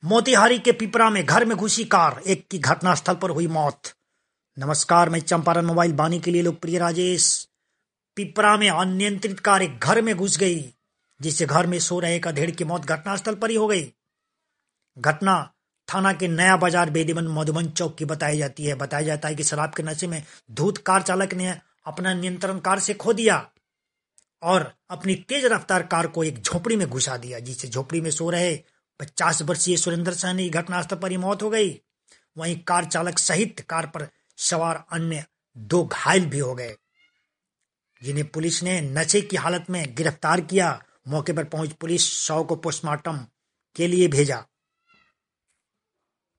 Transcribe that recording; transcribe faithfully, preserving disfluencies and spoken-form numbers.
मोतिहारी के पिपरा में घर में घुसी कार, एक की घटनास्थल पर हुई मौत। नमस्कार, मैं चंपारण मोबाइल बानी के लिए लोकप्रिय राजेश। पिपरा में अनियंत्रित कार एक घर में घुस गई, जिससे घर में सो रहे एक अधेड़ की मौत घटनास्थल पर ही हो गई। घटना थाना के नया बाजार बेदीवन मधुबन चौक की बताई जाती है। बताया जाता है कि शराब के नशे में धूत कार चालक ने अपना नियंत्रण कार से खो दिया और अपनी तेज रफ्तार कार को एक झोपड़ी में घुसा दिया, जिससे झोपड़ी में सो रहे पचास वर्षीय सुरेंद्र सैनी घटनास्थल पर ही मौत हो गई। वहीं कार चालक सहित कार पर सवार अन्य दो घायल भी हो गए, जिन्हें पुलिस ने नशे की हालत में गिरफ्तार किया। मौके पर पहुंच पुलिस शव को पोस्टमार्टम के लिए भेजा।